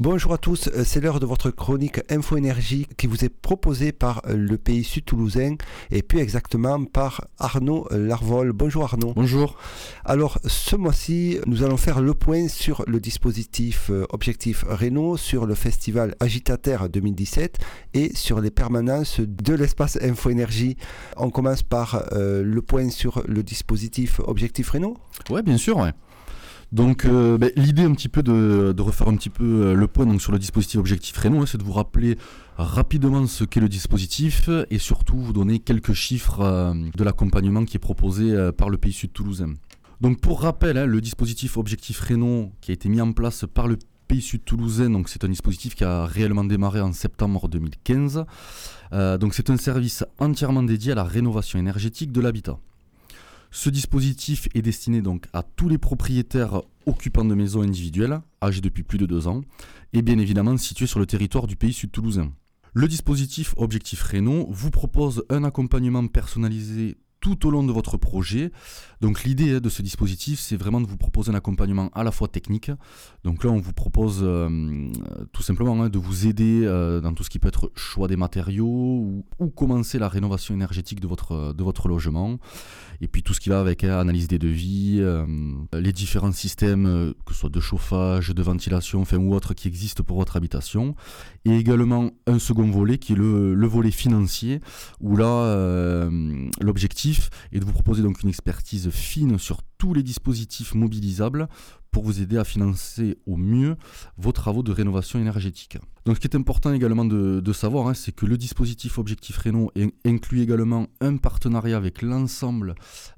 Bonjour à tous, c'est l'heure de votre chronique Info Énergie qui vous est proposée par le pays Sud Toulousain et plus exactement par Arnaud Larvol. Bonjour Arnaud. Bonjour. Alors ce mois-ci, nous allons faire le point sur le dispositif Objectif Réno, sur le festival Agitater 2017 et sur les permanences de l'espace Info Énergie. On commence par le point sur le dispositif Objectif Réno. Ouais, bien sûr, ouais. Donc l'idée un petit peu de refaire un petit peu le point donc, sur le dispositif Objectif Réno, c'est de vous rappeler rapidement ce qu'est le dispositif et surtout vous donner quelques chiffres de l'accompagnement qui est proposé par le pays Sud Toulousain. Donc pour rappel, le dispositif Objectif Réno qui a été mis en place par le pays Sud Toulousain, donc c'est un dispositif qui a réellement démarré en septembre 2015. Donc c'est un service entièrement dédié à la rénovation énergétique de l'habitat. Ce dispositif est destiné donc à tous les propriétaires occupants de maisons individuelles, âgés depuis plus de 2 ans, et bien évidemment situés sur le territoire du pays Sud Toulousain. Le dispositif Objectif Réno vous propose un accompagnement personnalisé tout au long de votre projet. Donc l'idée de ce dispositif, c'est vraiment de vous proposer un accompagnement à la fois technique. Donc là, on vous propose tout simplement de vous aider dans tout ce qui peut être choix des matériaux ou commencer la rénovation énergétique de votre logement. Et puis tout ce qui va avec analyse des devis, les différents systèmes, que ce soit de chauffage, de ventilation, ou autres qui existent pour votre habitation. Et également un second volet qui est le volet financier, où là, l'objectif est de vous proposer donc une expertise fine sur tous les dispositifs mobilisables pour vous aider à financer au mieux vos travaux de rénovation énergétique. Donc ce qui est important également de savoir, c'est que le dispositif Objectif Réno inclut également un partenariat avec l'ensemble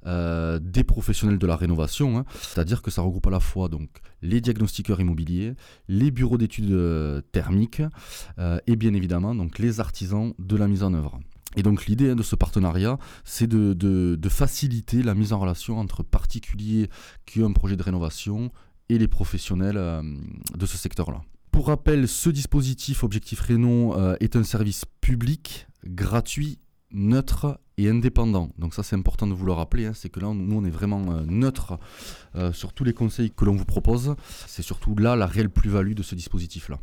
des professionnels de la rénovation, c'est-à-dire que ça regroupe à la fois donc, les diagnostiqueurs immobiliers, les bureaux d'études thermiques et bien évidemment donc, les artisans de la mise en œuvre. Et donc l'idée de ce partenariat, c'est de faciliter la mise en relation entre particuliers qui ont un projet de rénovation et les professionnels de ce secteur-là. Pour rappel, ce dispositif Objectif Réno est un service public, gratuit, neutre et indépendant. Donc ça c'est important de vous le rappeler, c'est que là nous on est vraiment neutre sur tous les conseils que l'on vous propose. C'est surtout là la réelle plus-value de ce dispositif-là.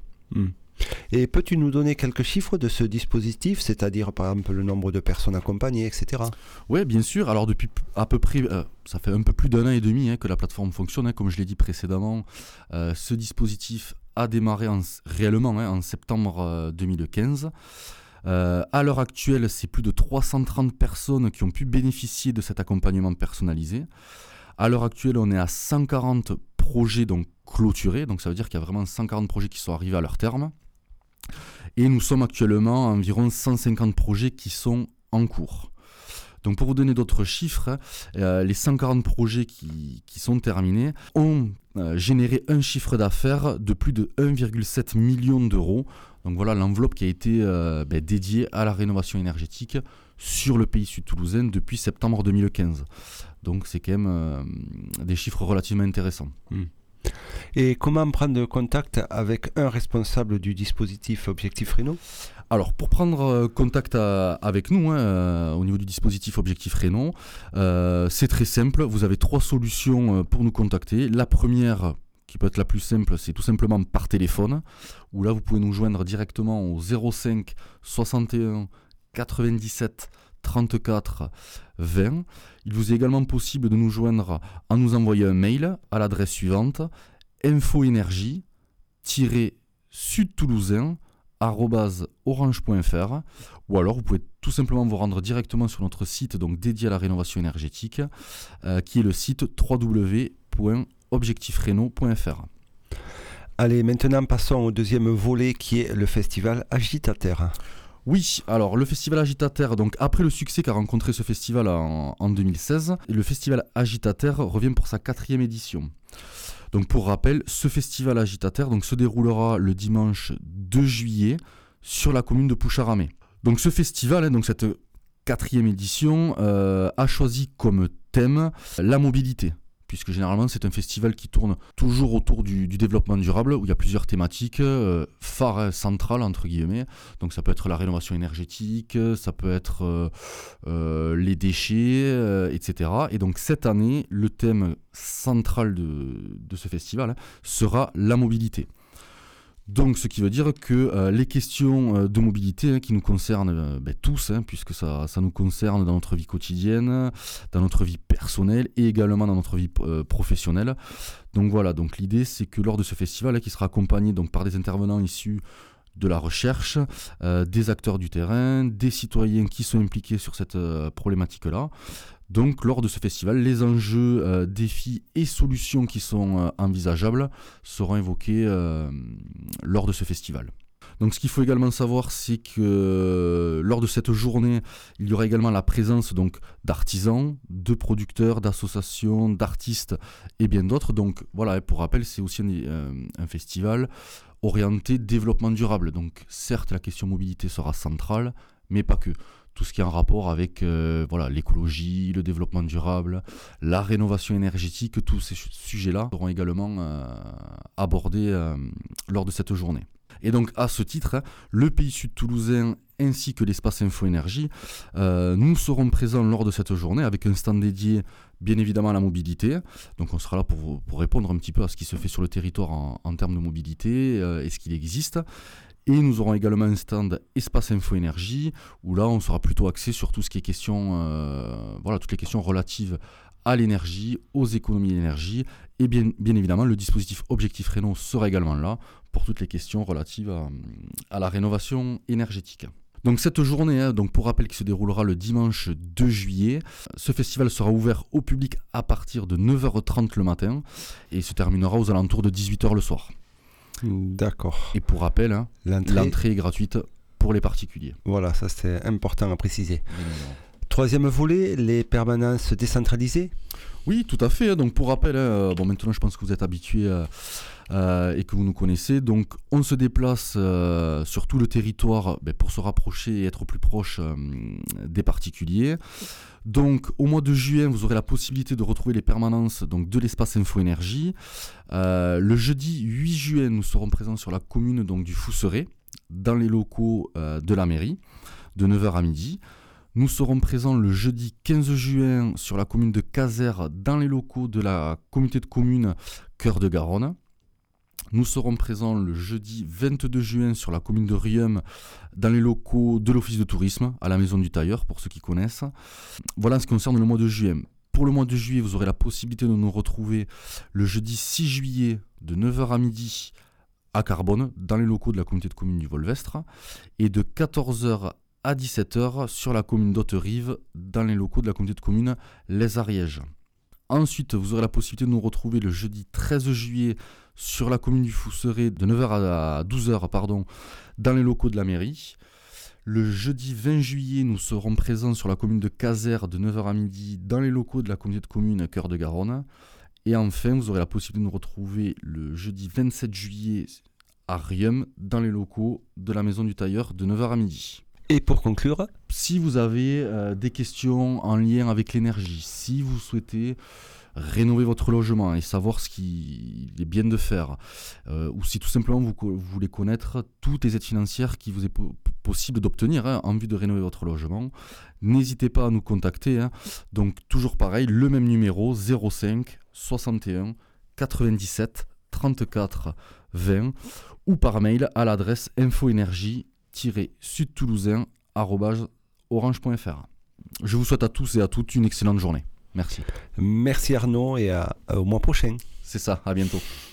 Et peux-tu nous donner quelques chiffres de ce dispositif, c'est-à-dire par exemple le nombre de personnes accompagnées, etc. Oui, bien sûr. Alors depuis à peu près, ça fait un peu plus d'1 an et demi que la plateforme fonctionne. Comme je l'ai dit précédemment, ce dispositif a démarré réellement en septembre 2015. À l'heure actuelle, c'est plus de 330 personnes qui ont pu bénéficier de cet accompagnement personnalisé. À l'heure actuelle, on est à 140 projets donc clôturés, donc ça veut dire qu'il y a vraiment 140 projets qui sont arrivés à leur terme. Et nous sommes actuellement à environ 150 projets qui sont en cours. Donc pour vous donner d'autres chiffres, les 140 projets qui sont terminés ont généré un chiffre d'affaires de plus de 1,7 million d'euros. Donc voilà l'enveloppe qui a été dédiée à la rénovation énergétique sur le pays Sud Toulousain depuis septembre 2015. Donc c'est quand même des chiffres relativement intéressants. Et comment prendre contact avec un responsable du dispositif Objectif Réno ? Alors pour prendre contact avec nous au niveau du dispositif Objectif Réno, c'est très simple. Vous avez 3 solutions pour nous contacter. La première, qui peut être la plus simple, c'est tout simplement par téléphone, où là vous pouvez nous joindre directement au 05 61 97 34 20. Il vous est également possible de nous joindre en nous envoyant un mail à l'adresse suivante infoénergie-sudtoulousain@orange.fr, ou alors vous pouvez tout simplement vous rendre directement sur notre site donc dédié à la rénovation énergétique qui est le site www.objectifreno.fr. Allez, maintenant passons au deuxième volet qui est le festival Agitater. Oui, alors le festival Agitater, donc après le succès qu'a rencontré ce festival en 2016, le festival Agitater revient pour sa 4e édition. Donc pour rappel, ce festival Agitater se déroulera le dimanche 2 juillet sur la commune de Poucharamé. Donc ce festival, cette 4e édition, a choisi comme thème la mobilité. Puisque généralement c'est un festival qui tourne toujours autour du développement durable, où il y a plusieurs thématiques phares, centrales entre guillemets. Donc ça peut être la rénovation énergétique, ça peut être les déchets, etc. Et donc cette année, le thème central de ce festival sera la mobilité. Donc, ce qui veut dire que les questions de mobilité qui nous concernent tous, puisque ça nous concerne dans notre vie quotidienne, dans notre vie personnelle et également dans notre vie professionnelle. Donc voilà, donc l'idée c'est que lors de ce festival qui sera accompagné donc, par des intervenants issus de la recherche, des acteurs du terrain, des citoyens qui sont impliqués sur cette problématique-là. Donc lors de ce festival, les enjeux, défis et solutions qui sont envisageables seront évoqués lors de ce festival. Donc ce qu'il faut également savoir, c'est que lors de cette journée, il y aura également la présence donc, d'artisans, de producteurs, d'associations, d'artistes et bien d'autres. Donc voilà, pour rappel, c'est aussi un festival orienté développement durable. Donc certes, la question mobilité sera centrale, mais pas que. Tout ce qui est en rapport avec l'écologie, le développement durable, la rénovation énergétique, tous ces sujets-là seront également abordés lors de cette journée. Et donc à ce titre, le Pays Sud Toulousain ainsi que l'espace Info Énergie, nous serons présents lors de cette journée avec un stand dédié bien évidemment à la mobilité. Donc on sera là pour répondre un petit peu à ce qui se fait sur le territoire en termes de mobilité et ce qu'il existe. Et nous aurons également un stand Espace Info Énergie, où là on sera plutôt axé sur tout ce qui est toutes les questions relatives à l'énergie, aux économies d'énergie. Et bien évidemment, le dispositif Objectif Réno sera également là pour toutes les questions relatives à la rénovation énergétique. Donc cette journée, pour rappel, qui se déroulera le dimanche 2 juillet, ce festival sera ouvert au public à partir de 9h30 le matin et se terminera aux alentours de 18h le soir. D'accord. Et pour rappel, l'entrée est gratuite pour les particuliers. Voilà, ça c'est important à préciser. Troisième volet, les permanences décentralisées. Oui, tout à fait. Donc pour rappel, maintenant je pense que vous êtes habitués et que vous nous connaissez. Donc on se déplace sur tout le territoire pour se rapprocher et être plus proche des particuliers. Donc au mois de juin, vous aurez la possibilité de retrouver les permanences donc, de l'espace Info Énergie. Le jeudi 8 juin, nous serons présents sur la commune donc, du Fousseret, dans les locaux de la mairie, de 9h à midi. Nous serons présents le jeudi 15 juin sur la commune de Casères, dans les locaux de la communauté de communes Cœur de Garonne. Nous serons présents le jeudi 22 juin sur la commune de Riom, dans les locaux de l'office de tourisme, à la Maison du Tailleur, pour ceux qui connaissent. Voilà en ce qui concerne le mois de juin. Pour le mois de juillet, vous aurez la possibilité de nous retrouver le jeudi 6 juillet de 9h à midi à Carbone, dans les locaux de la communauté de communes du Volvestre, et de 14h à 17h sur la commune d'Haute-Rive, dans les locaux de la communauté de communes Les Arièges. Ensuite, vous aurez la possibilité de nous retrouver le jeudi 13 juillet sur la commune du Fousseret, de 9h à 12h, dans les locaux de la mairie. Le jeudi 20 juillet, nous serons présents sur la commune de Casères, de 9h à midi, dans les locaux de la communauté de communes Cœur de Garonne. Et enfin, vous aurez la possibilité de nous retrouver le jeudi 27 juillet à Riom, dans les locaux de la Maison du Tailleur, de 9h à midi. Et pour conclure, si vous avez des questions en lien avec l'énergie, si vous souhaitez rénover votre logement et savoir ce qu'il est bien de faire, ou si tout simplement vous voulez connaître toutes les aides financières qui vous est possible d'obtenir en vue de rénover votre logement, n'hésitez pas à nous contacter. Donc toujours pareil, le même numéro 05 61 97 34 20 ou par mail à l'adresse info-énergie-sudtoulousain@orange.fr. Je vous souhaite à tous et à toutes une excellente journée. Merci. Merci Arnaud et au mois prochain. C'est ça, à bientôt.